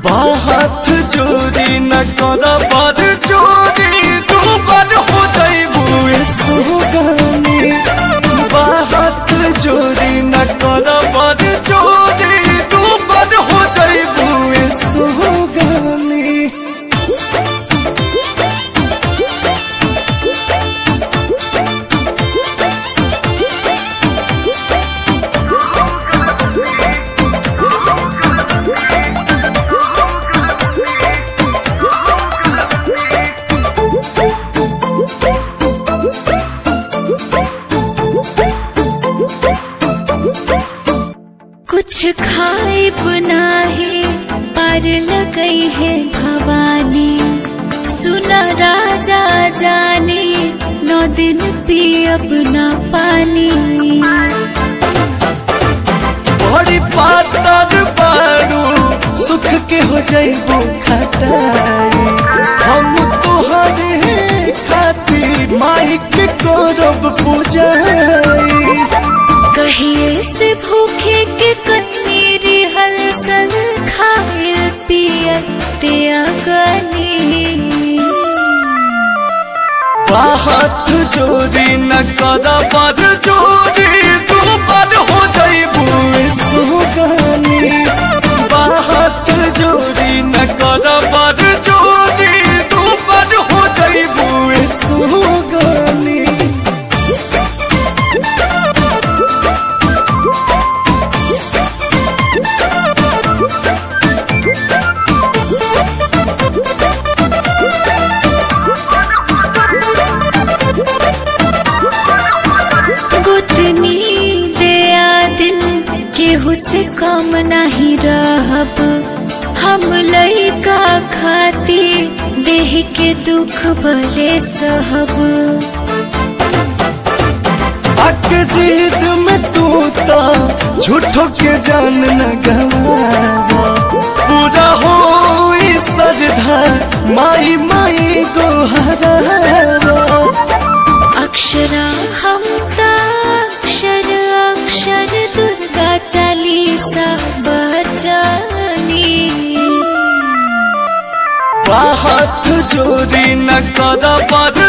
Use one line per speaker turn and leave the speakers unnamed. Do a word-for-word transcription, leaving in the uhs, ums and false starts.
बात चोरी न कर पर चोरी तू पर हो जाइबू सुगानी। बात चोरी न कर पर चोरी तू पर हो जाइबू सुगानी।
कुछ खाए बनाहे पार लगई है भवानी। सुना राजा जाने नौ दिन पियब ना पानी।
बड़ी पातर बारू सुख के हो जाइबू खटाई। हम तोहरे खातिर माई के करब पूजाई।
कहिए से भूखे के कनीरी हलसल खाए पिए त्यागनी।
बात चोरी न कर पर चोरी तू पर हो जाइबू सुगानी। बात चोरी न कर पर चोरी तू पर हो जाइबू सुगानी।
गुतनी दया दिन केहू से कम नहीं रहब। हम लइका खाती देह के दुख भले सहब।
अक जीत में तू तो झूठो के जान न गवावा। पूरा हो श्रद्धा माई माई को हरावा।
अक्षरा हम अक्षर अक्षर दुर्गा चालीसा बचानी।
बात चोरी न कर पर